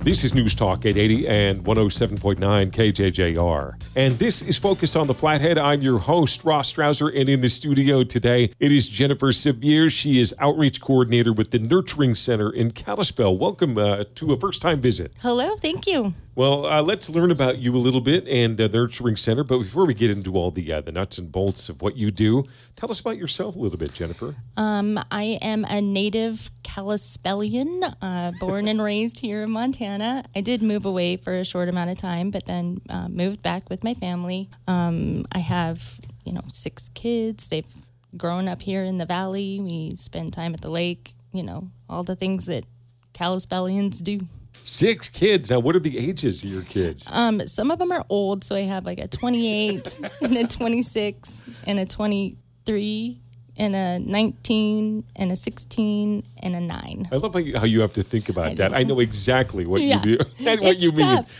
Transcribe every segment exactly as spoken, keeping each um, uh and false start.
This is News Talk eight eighty and one oh seven point nine K J J R. And this is Focus on the Flathead. I'm your host, Ross Strauser, and in the studio today, it is Jennifer Sevier. She is Outreach Coordinator with the Nurturing Center in Kalispell. Welcome uh, to a first-time visit. Hello, thank you. Well, uh, let's learn about you a little bit and uh, the Nurturing Center. But before we get into all the uh, the nuts and bolts of what you do, tell us about yourself a little bit, Jennifer. Um, I am a native Kalispellian, uh, born and raised here in Montana. I did move away for a short amount of time, but then uh, moved back with my family. Um, I have, you know, six kids. They've grown up here in the valley. We spend time at the lake. You know, all the things that Kalispellians do. Six kids. Now, what are the ages of your kids? Um, some of them are old, so I have like a twenty-eight and a twenty-six and a twenty-three and a nineteen and a sixteen and a nine. I love how you, how you have to think about I that. know. I know exactly what Yeah. you do and what It's you mean. tough.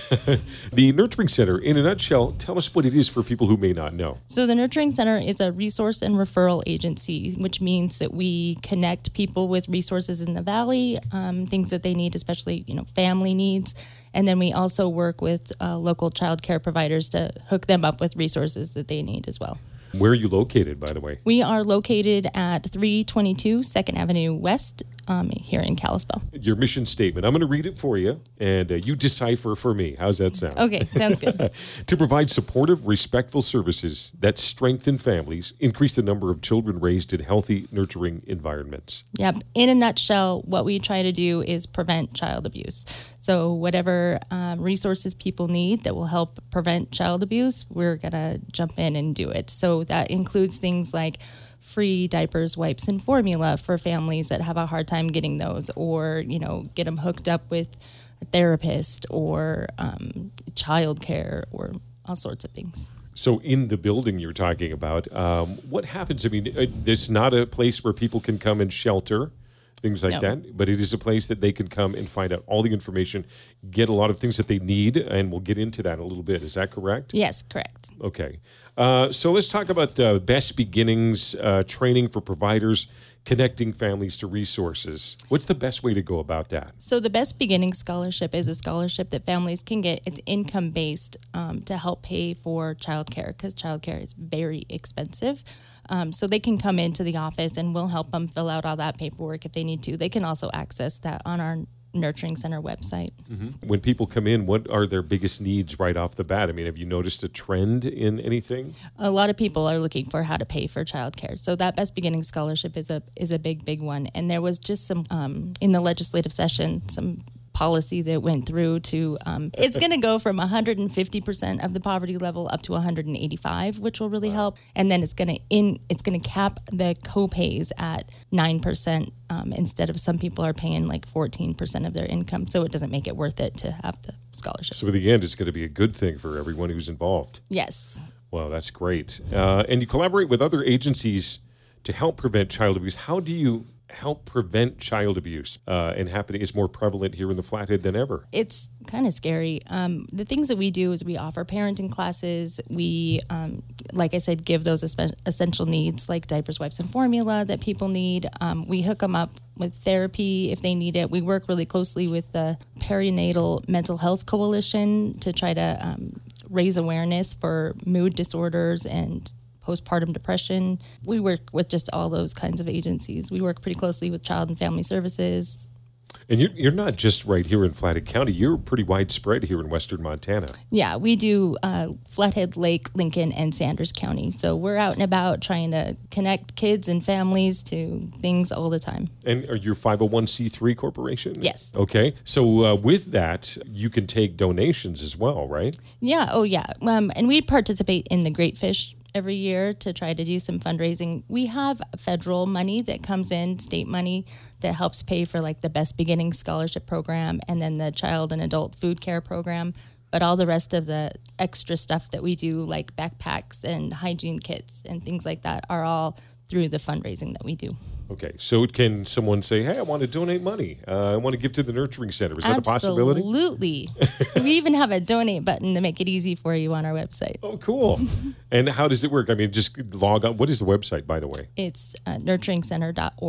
The Nurturing Center, in a nutshell, tell us what it is for people who may not know. So the Nurturing Center is a resource and referral agency, which means that we connect people with resources in the valley, um, things that they need, especially, you know, family needs. And then we also work with uh, local child care providers to hook them up with resources that they need as well. Where are you located, by the way? We are located at three twenty-two second Avenue West um, here in Kalispell. Your mission statement. I'm going to read it for you, and uh, you decipher for me. How's that sound? Okay, sounds good. To provide supportive, respectful services that strengthen families, increase the number of children raised in healthy, nurturing environments. Yep. In a nutshell, what we try to do is prevent child abuse. So whatever um, resources people need that will help prevent child abuse, we're going to jump in and do it. So that includes things like free diapers, wipes, and formula for families that have a hard time getting those, or, you know, get them hooked up with a therapist or um, childcare or all sorts of things. So in the building you're talking about, um, what happens? I mean, uh, it's not a place where people can come and shelter, things like No. that, but it is a place that they can come and find out all the information, get a lot of things that they need, and we'll get into that in a little bit. Is that correct? Yes, correct. Okay. Uh, so let's talk about uh, Best Beginnings uh, training for providers, connecting families to resources. What's the best way to go about that? So the Best Beginning Scholarship is a scholarship that families can get. It's income-based um, to help pay for childcare, because childcare is very expensive. Um, so they can come into the office and we'll help them fill out all that paperwork if they need to. They can also access that on our Nurturing Center website. Mm-hmm. When people come in, what are their biggest needs right off the bat? I mean, have you noticed a trend in anything? A lot of people are looking for how to pay for childcare. So that Best Beginning Scholarship is a is a big, big one. And there was just some, um, in the legislative session, some policy that went through to, um, it's going to go from one hundred fifty percent of the poverty level up to one hundred eighty-five, which will really help. And then it's going to in it's going to cap the co-pays at nine percent um, instead of some people are paying like fourteen percent of their income. So it doesn't make it worth it to have the scholarship. So in the end, it's going to be a good thing for everyone who's involved. Yes. Wow, that's great. Uh, and you collaborate with other agencies to help prevent child abuse. How do you help prevent child abuse uh, and happening? It's more prevalent here in the Flathead than ever. It's kind of scary. Um, the things that we do is we offer parenting classes. We, um, like I said, give those espe- essential needs like diapers, wipes, and formula that people need. Um, we hook them up with therapy if they need it. We work really closely with the Perinatal Mental Health Coalition to try to um, raise awareness for mood disorders and postpartum depression. We work with just all those kinds of agencies. We work pretty closely with Child and Family Services. And you're, you're not just right here in Flathead County. You're pretty widespread here in western Montana. Yeah, we do uh, Flathead, Lake, Lincoln, and Sanders County. So we're out and about trying to connect kids and families to things all the time. And are you five oh one c three corporation? Yes. Okay. So uh, with that, you can take donations as well, right? Yeah, oh yeah. Um, and we participate in the Great Fish every year to try to do some fundraising. We have federal money that comes in, state money, that helps pay for like the Best Beginning Scholarship Program and then the Child and Adult Food Care Program. But all the rest of the extra stuff that we do, like backpacks and hygiene kits and things like that, are all through the fundraising that we do. Okay, so can someone say, hey, I want to donate money. Uh, I want to give to the Nurturing Center. Is that Absolutely. a possibility? Absolutely. We even have a donate button to make it easy for you on our website. Oh, cool. And how does it work? I mean, just log on. What is the website, by the way? It's uh, nurturing center dot org.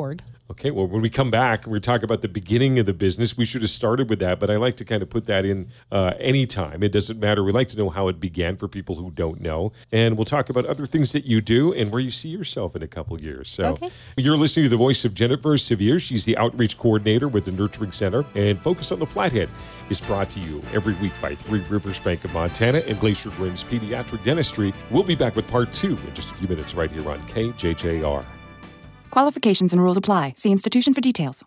Okay, well, when we come back and we talk about the beginning of the business, we should have started with that, but I like to kind of put that in uh, anytime. It doesn't matter. We like to know how it began for people who don't know. And we'll talk about other things that you do and where you see yourself in a couple years. So Okay. You're listening to the voice of Jennifer Sevier. She's the outreach coordinator with the Nurturing Center. And Focus on the Flathead is brought to you every week by Three Rivers Bank of Montana and Glacier Grins Pediatric Dentistry. We'll be back with part two in just a few minutes right here on K J J R. Qualifications and rules apply. See institution for details.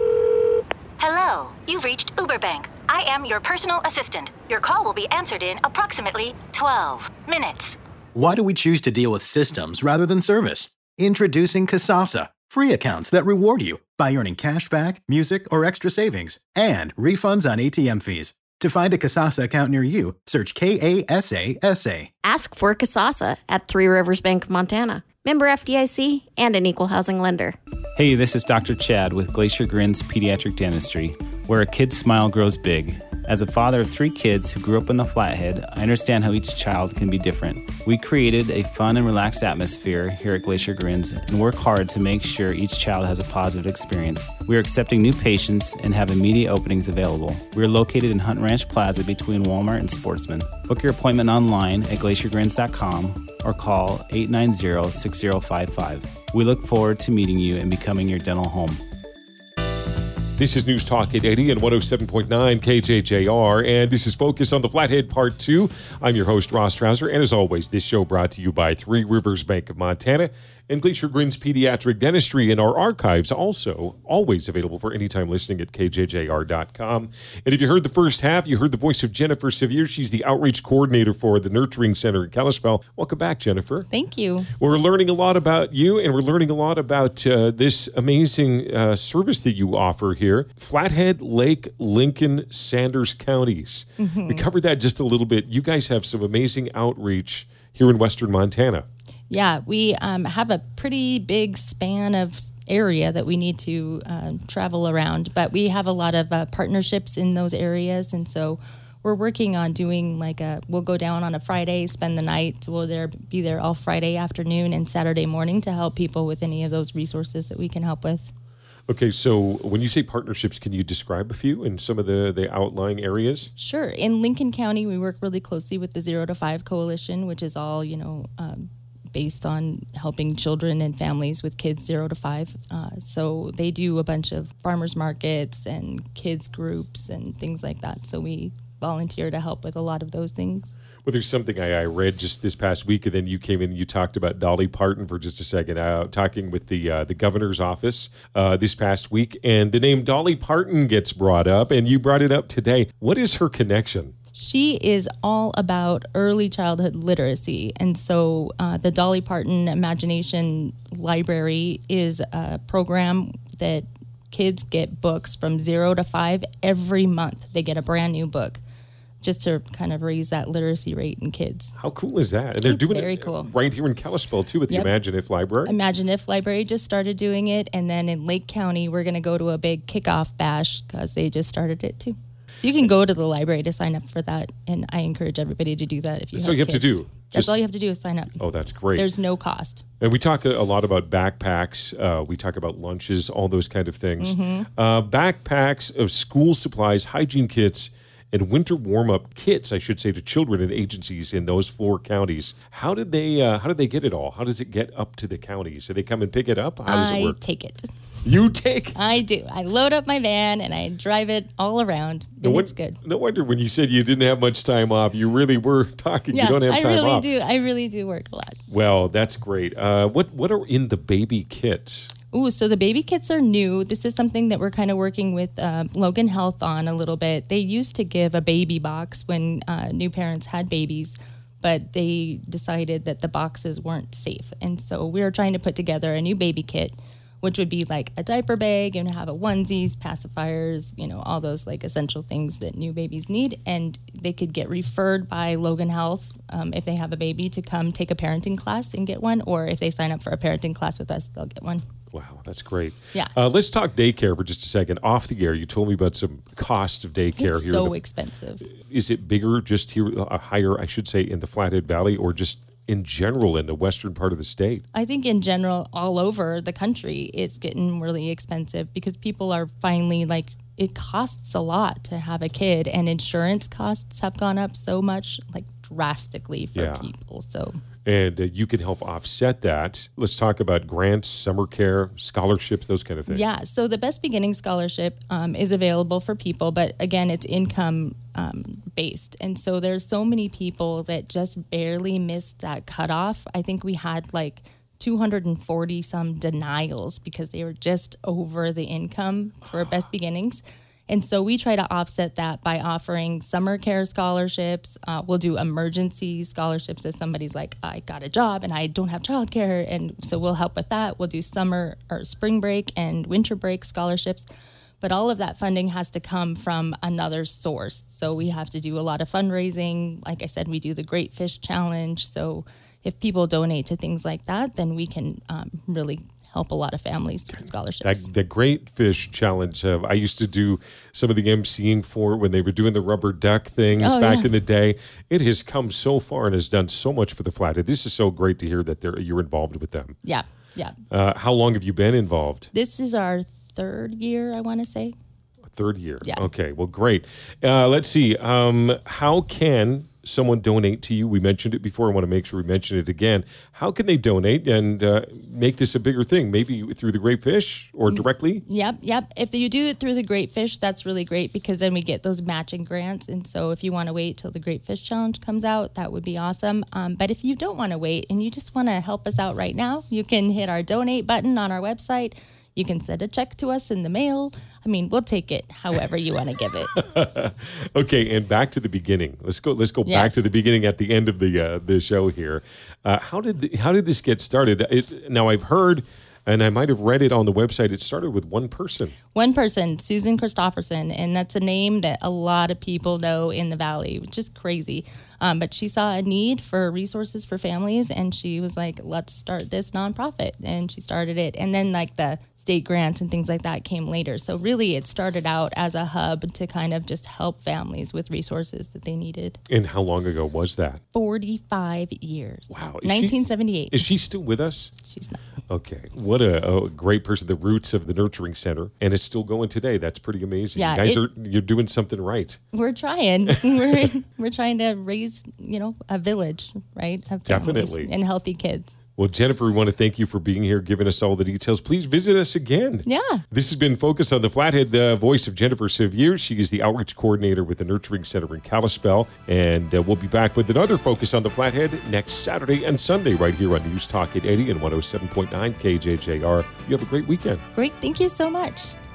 Hello, you've reached Uberbank. I am your personal assistant. Your call will be answered in approximately twelve minutes. Why do we choose to deal with systems rather than service? Introducing Kasasa, free accounts that reward you by earning cash back, music, or extra savings, and refunds on A T M fees. To find a Kasasa account near you, search K A S A S A. Ask for Kasasa at Three Rivers Bank of Montana. Member F D I C and an equal housing lender. Hey, this is Doctor Chad with Glacier Grins Pediatric Dentistry, where a kid's smile grows big. As a father of three kids who grew up in the Flathead, I understand how each child can be different. We created a fun and relaxed atmosphere here at Glacier Grins and work hard to make sure each child has a positive experience. We are accepting new patients and have immediate openings available. We are located in Hunt Ranch Plaza between Walmart and Sportsman. Book your appointment online at glacier grins dot com or call eight nine zero, six zero five five. We look forward to meeting you and becoming your dental home. This is News Talk eight eighty and one oh seven point nine K J J R, and this is Focus on the Flathead Part two. I'm your host, Ross Trouser, and as always, this show brought to you by Three Rivers Bank of Montana and Glacier Grins Pediatric Dentistry, and our archives also always available for any time listening at K J J R dot com. And if you heard the first half, you heard the voice of Jennifer Sevier. She's the outreach coordinator for the Nurturing Center in Kalispell. Welcome back, Jennifer. Thank you. We're learning a lot about you, and we're learning a lot about uh, this amazing uh, service that you offer here. Flathead, Lake, Lincoln, Sanders counties. Mm-hmm. We covered that just a little bit. You guys have some amazing outreach here in Western Montana. Yeah, we um, have a pretty big span of area that we need to uh, travel around, but we have a lot of uh, partnerships in those areas, and so we're working on doing like a, we'll go down on a Friday, spend the night, we'll there be there all Friday afternoon and Saturday morning to help people with any of those resources that we can help with. Okay, so when you say partnerships, can you describe a few in some of the, the outlying areas? Sure. In Lincoln County, we work really closely with the Zero to Five Coalition, which is all, you know, um, based on helping children and families with kids zero to five. Uh, so they do a bunch of farmers markets and kids groups and things like that. So we volunteer to help with a lot of those things. Well, there's something I, I read just this past week, and then you came in and you talked about Dolly Parton for just a second, uh, talking with the uh, the governor's office uh, this past week, and the name Dolly Parton gets brought up, and you brought it up today. What is her connection? She is all about early childhood literacy. And so uh, the Dolly Parton Imagination Library is a program that kids get books from zero to five every month. They get a brand new book just to kind of raise that literacy rate in kids. How cool is that? And they're It's doing very it cool. right here in Kalispell, too, with Yep. the Imagine If Library. Imagine If Library just started doing it. And then in Lake County, we're going to go to a big kickoff bash because they just started it, too. So you can go to the library to sign up for that, and I encourage everybody to do that if you That's have all you have to kids. do. That's Just- all you have to do is sign up. Oh, that's great. There's no cost. And we talk a, a lot about backpacks. Uh, we talk about lunches, all those kind of things. Mm-hmm. Uh, backpacks of school supplies, hygiene kits, and winter warm-up kits, I should say, to children and agencies in those four counties. How did they? Uh, how did they get it all? How does it get up to the counties? Do they come and pick it up? How does I it work? take it. You take. I do. I load up my van and I drive it all around, and No won- it's good. No wonder when you said you didn't have much time off, you really were talking. Yeah, you don't have I time really off. do. I really do work a lot. Well, that's great. Uh, what what are in the baby kits? Ooh, so the baby kits are new. This is something that we're kind of working with um, Logan Health on a little bit. They used to give a baby box when uh, new parents had babies, but they decided that the boxes weren't safe. And so we are trying to put together a new baby kit, which would be like a diaper bag and have a onesies, pacifiers, you know, all those like essential things that new babies need. And they could get referred by Logan Health um, if they have a baby to come take a parenting class and get one, or if they sign up for a parenting class with us, they'll get one. Wow, that's great. Yeah. Uh, let's talk daycare for just a second. Off the air, you told me about some cost of daycare It's here. so in the- expensive. Is it bigger just here, uh, higher, I should say, in the Flathead Valley, or just in general in the western part of the state? I think in general, all over the country, it's getting really expensive because people are finally like, it costs a lot to have a kid, and insurance costs have gone up so much, like drastically for Yeah. people. So, And uh, you can help offset that. Let's talk about grants, summer care, scholarships, those kind of things. yeah. So the Best Beginning Scholarship um, is available for people, but again, it's income um, based. And so there's so many people that just barely missed that cutoff. I think we had like two hundred forty some denials because they were just over the income for Best Beginnings. And so we try to offset that by offering summer care scholarships. Uh, we'll do emergency scholarships if somebody's like, I got a job and I don't have childcare. And so we'll help with that. We'll do summer or spring break and winter break scholarships. But all of that funding has to come from another source. So we have to do a lot of fundraising. Like I said, we do the Great Fish Challenge. So if people donate to things like that, then we can um, really help a lot of families get scholarships. That, the Great Fish Challenge, uh, I used to do some of the emceeing for it when they were doing the rubber duck things Oh, back yeah. in the day. It has come so far and has done so much for the Flathead. This is so great to hear that they're, you're involved with them. Yeah, yeah. Uh, how long have you been involved? This is our third year, I want to say. Third year. Yeah. Okay, well, great. Uh, let's see. Um, how can someone donate to you? We mentioned it before. I want to make sure we mention it again. How can they donate and uh, make this a bigger thing? Maybe through the Great Fish or directly? Yep, yep. If you do it through the Great Fish, that's really great because then we get those matching grants. And so if you want to wait till the Great Fish Challenge comes out, that would be awesome. Um, but if you don't want to wait and you just want to help us out right now, you can hit our donate button on our website. You can send a check to us in the mail. I mean, we'll take it however you want to give it. Okay, and back to the beginning. Let's go. Let's go back Yes. to the beginning at the end of the uh, the show here. Uh, how did the, how did this get started? It, now I've heard, and I might have read it on the website. It started with one person. One person, Susan Christofferson, and that's a name that a lot of people know in the Valley, which is crazy. Um, but she saw a need for resources for families, and she was like, let's start this nonprofit. And she started it. And then, like, the state grants and things like that came later. So, really, it started out as a hub to kind of just help families with resources that they needed. And how long ago was that? forty-five years. Wow. Is she- nineteen seventy-eight. Is she still with us? She's not. Okay. What a, a great person. The roots of the Nurturing Center. And it's still going today. That's pretty amazing. Yeah, you guys it- are, you're doing something right. We're trying. we're we're trying to raise, you know, a village, right? Of families Definitely. and healthy kids. Well, Jennifer, we want to thank you for being here, giving us all the details. Please visit us again. Yeah. This has been Focus on the Flathead, the voice of Jennifer Sevier. She is the outreach coordinator with the Nurturing Center in Kalispell. And uh, we'll be back with another Focus on the Flathead next Saturday and Sunday right here on News Talk at eighty and one oh seven point nine K J J R. You have a great weekend. Great. Thank you so much.